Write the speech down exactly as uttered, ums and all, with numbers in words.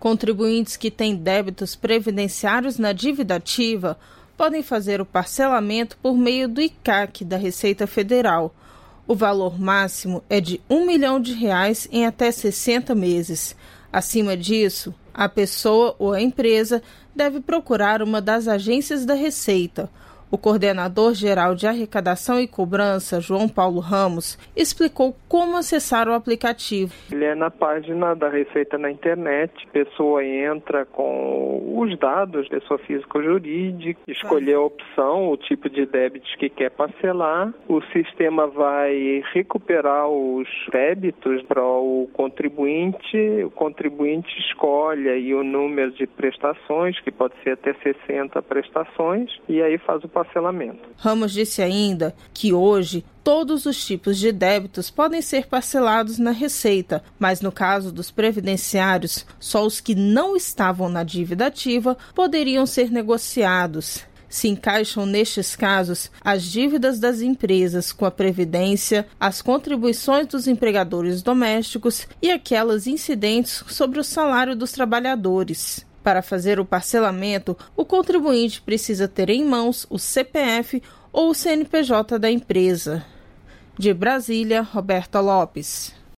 Contribuintes que têm débitos previdenciários na dívida ativa podem fazer o parcelamento por meio do I C A C da Receita Federal. O valor máximo é de um milhão de reais em até sessenta meses. Acima disso, a pessoa ou a empresa deve procurar uma das agências da Receita. O coordenador-geral de Arrecadação e Cobrança, João Paulo Ramos, explicou como acessar o aplicativo. Ele é na página da Receita na internet. A pessoa entra com os dados, pessoa física ou jurídica, escolher a opção, o tipo de débitos que quer parcelar. O sistema vai recuperar os débitos para o contribuinte. O contribuinte escolhe aí o número de prestações, que pode ser até sessenta prestações, e aí faz o parcelamento. Ramos disse ainda que hoje todos os tipos de débitos podem ser parcelados na Receita, mas no caso dos previdenciários, só os que não estavam na dívida ativa poderiam ser negociados. Se encaixam nestes casos as dívidas das empresas com a Previdência, as contribuições dos empregadores domésticos e aquelas incidentes sobre o salário dos trabalhadores. Para fazer o parcelamento, o contribuinte precisa ter em mãos o C P F ou o C N P J da empresa. De Brasília, Roberta Lopes.